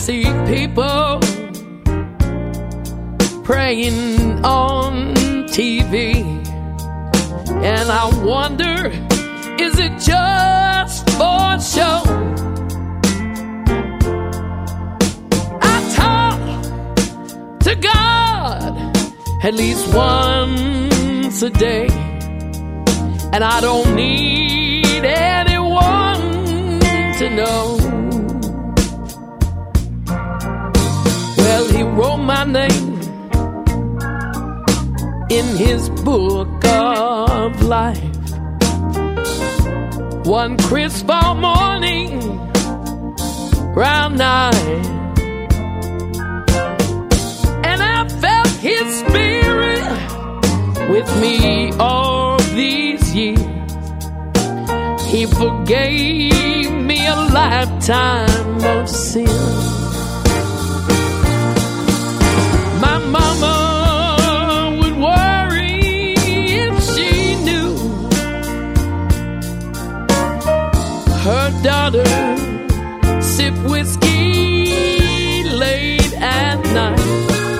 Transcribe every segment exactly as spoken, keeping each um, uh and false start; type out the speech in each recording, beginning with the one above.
see people praying on T V, and I wonder, is it just for show? I talk to God at least once a day, and I don't need anyone to know. Well, he wrote my name in his book of life. One crisp fall morning, round nine, and I felt his spirit with me all these years. He forgave me a lifetime of sin. My mama would worry if she knew her daughter sip whiskey late at night.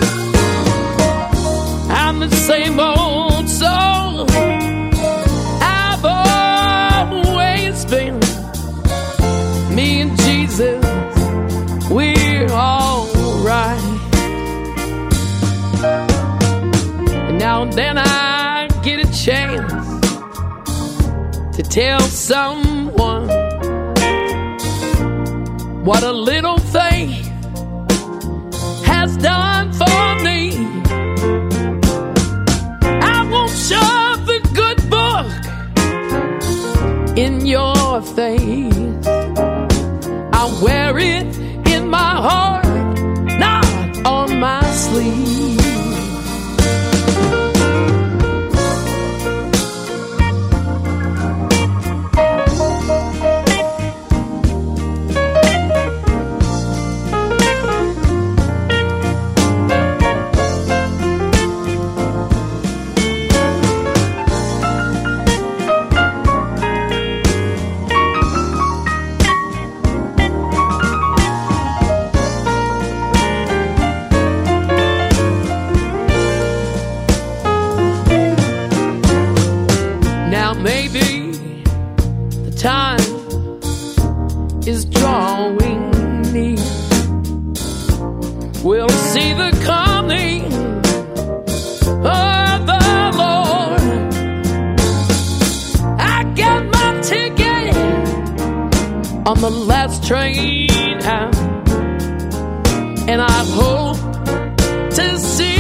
I'm the same old soul I've always been. Me and Jesus, we're all right. And now and then I get a chance to tell someone what a little faith has done for me. I won't shove the good book in your face. I wear it in my heart, not on my sleeve. Maybe the time is drawing near. We'll see the coming of the Lord. I got my ticket on the last train out, and I hope to see